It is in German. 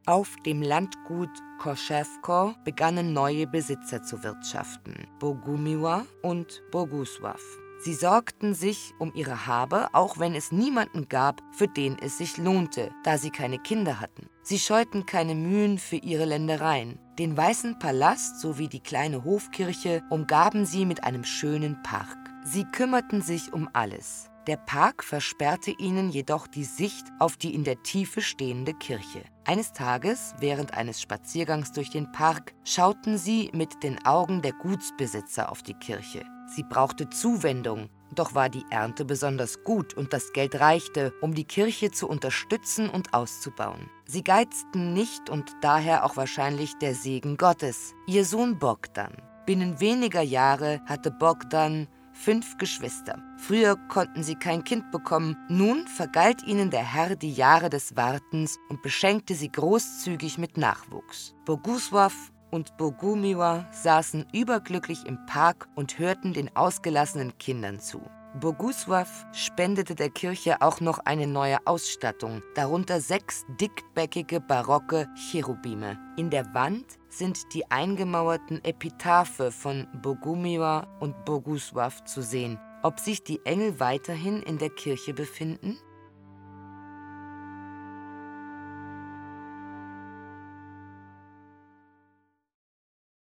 Auf dem Landgut Koszewko begannen neue Besitzer zu wirtschaften, Bogumiła und Bogusław. Sie sorgten sich um ihre Habe, auch wenn es niemanden gab, für den es sich lohnte, da sie keine Kinder hatten. Sie scheuten keine Mühen für ihre Ländereien. Den Weißen Palast sowie die kleine Hofkirche umgaben sie mit einem schönen Park. Sie kümmerten sich um alles. Der Park versperrte ihnen jedoch die Sicht auf die in der Tiefe stehende Kirche. Eines Tages, während eines Spaziergangs durch den Park, schauten sie mit den Augen der Gutsbesitzer auf die Kirche. Sie brauchte Zuwendung, doch war die Ernte besonders gut und das Geld reichte, um die Kirche zu unterstützen und auszubauen. Sie geizten nicht und daher auch wahrscheinlich der Segen Gottes. Ihr Sohn Bogdan. Binnen weniger Jahre hatte Bogdan 5 Geschwister. Früher konnten sie kein Kind bekommen. Nun vergalt ihnen der Herr die Jahre des Wartens und beschenkte sie großzügig mit Nachwuchs. Bogusław und Bogumiła saßen überglücklich im Park und hörten den ausgelassenen Kindern zu. Bogusław spendete der Kirche auch noch eine neue Ausstattung, darunter 6 dickbäckige barocke Cherubime. In der Wand sind die eingemauerten Epitaphe von Bogumiła und Bogusław zu sehen. Ob sich die Engel weiterhin in der Kirche befinden?